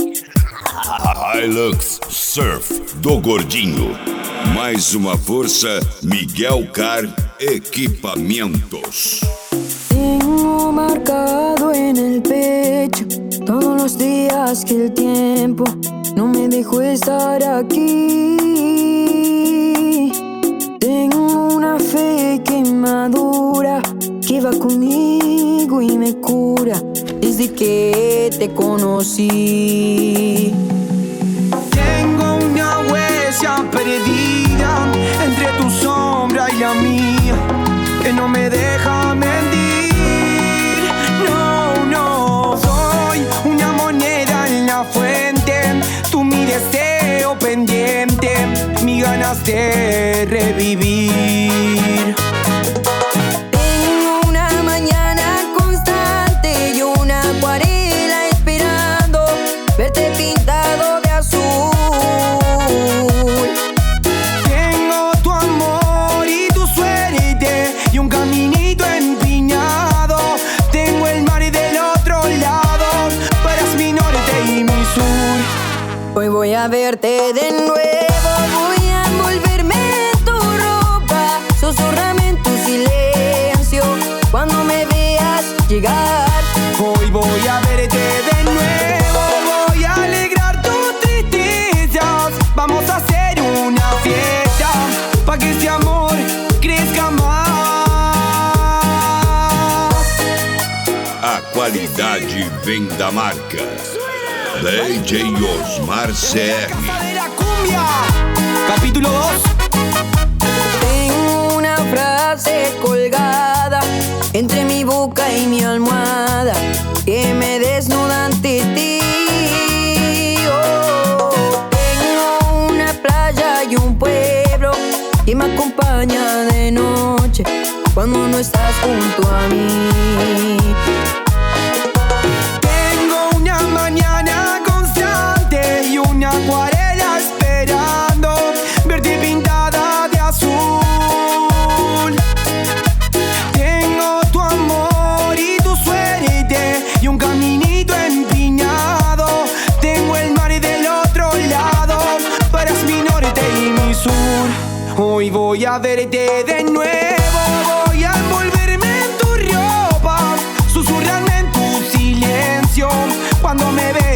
Hilux Surf do Gordinho. Mais uma força, Miguel Car Equipamientos. Tengo marcado en el pecho todos los días que el tiempo no me dejó estar aquí. Tengo una fe que madura, que va conmigo y me cura desde que te conocí. Tengo una huella perdida entre tu sombra y la mía, que no me deja mentir. No, no, soy una moneda en la fuente, tú mi deseo pendiente, mis ganas de revivir. Tengo una mañana constante y una acuarela esperando verte pintado de azul. Tengo tu amor y tu suerte y un caminito empinado. Tengo el mar del otro lado, tú eres mi norte y mi sur. Hoy voy a verte de nuevo, voy a envolverme en tu ropa, susurrame en tu silencio cuando me veas llegar. Hoy voy a verte de nuevo, voy a alegrar tus tristezas. Vamos a hacer una fiesta pa' que este amor crezca más. A qualidade vem da marca DJ Osmar CR. De la cumbia, capítulo 2. Tengo una frase colgada entre mi boca y mi almohada que me desnuda ante ti. Oh, tengo una playa y un pueblo que me acompaña de noche cuando no estás junto a mí. Tengo una mañana constante y una acuarela esperando verte pintada de azul. Tengo tu amor y tu suerte y un caminito empinado. Tengo el mar del otro lado, tú eres mi norte y mi sur. Hoy voy a verte de nuevo, voy a envolverme en tu ropa, susurrarme en tu silencio cuando me veas